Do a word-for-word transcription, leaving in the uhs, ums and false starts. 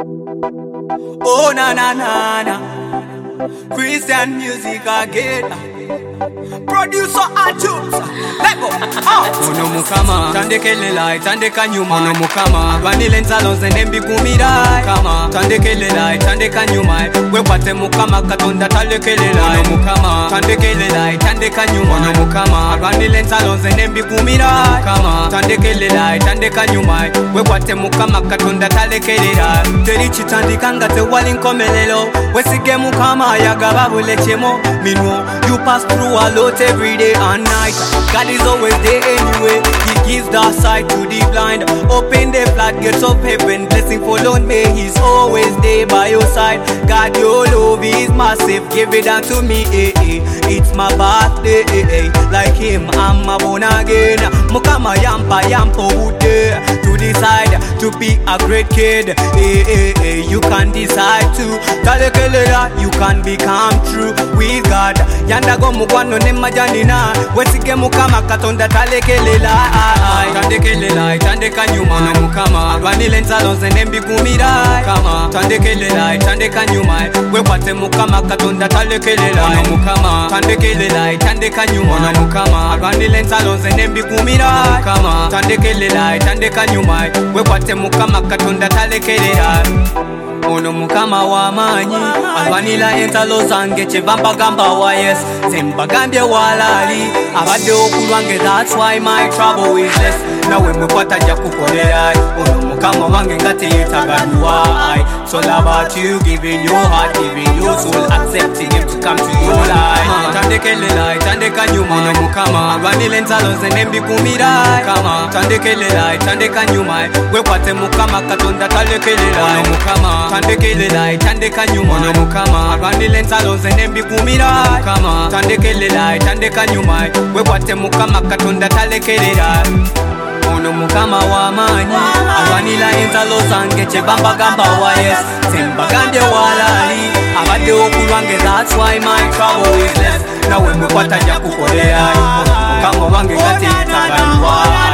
Oh na na na na, Christian music again. Producer Atunes, let go. Ah. Ono mukama, tandekele lai, tandeka nyuma. Ono mukama, vanile nzalonze nembi kumira. Kama, tandekele lai, tandeka nyuma. Wekwate mukama katonda talekele lai. Ono mukama, tandekele lai, tandeka nyuma. Ono mukama, vanile nzalonze nembi kumira. Kama, tandekele lai, tandeka nyuma. Wekwate mukama katonda talekele lai. Terichi tandikanga te walinkomelelo. Wesige mukama yagaba bulechemo. Minwo, you pass through a lot every day and night. God is always there anyway. He gives the sight to the blind. Open the floodgates of heaven. Blessing follow me. He's always there by your side. God, your love is massive. Give it down to me. Eh, eh. It's my birthday. Eh, eh. Like him, I'm a born again. Mukama yampa yampo ude. To decide to be a great kid. Eh, eh, eh. You can decide to. Talekelela, you can become true with God. Yanda go mugwano ne majanina. Wesige mukama katonda talekelela. Tandekelela, tandeka nyuma. No mukama, vanile nzalonze nembi kumira. Kama, tandekelela, tandeka nyuma. Wekwate mukama katonda talekelela. No mukama, tandekelela, tandeka nyuma. No mukama, vanile nzalonze nembi kumira. Kama, tandekelela, tandeka nyuma. Wekwate mukama katonda talekelela. Ono mukama wa manyi alwanila entalo zange chevamba gamba wa yes zembagambye walali abadde okulwange. That's why my trouble is less. Nawe mwekwata ja kukolera. Ono mukama wange ngate yetagalwa. It's all about you, giving your heart, giving your soul, accepting him to come to your life. Tandekelela, tandeka nyuma. Ono mukama alwanila entalo zenembi kumira. Kama, tandekelela, tandeka nyuma. Wekwate mukama katonda talekelela. Ono mukama tandekelela, tandeka nyuma. Ono mukama vanile nzalonze nembi kumira. Kama, tandekelela, tandeka nyuma. Wekwate mukama katonda talekelela. Ono mukama wa manyi alwanila enzalo zange chebamba gamba wa yes zembagambye walali abadde okulwange. That's why my trouble is less. Nawe mwekwata ja kukolera. Ono mukama wange ngate yetagalwa.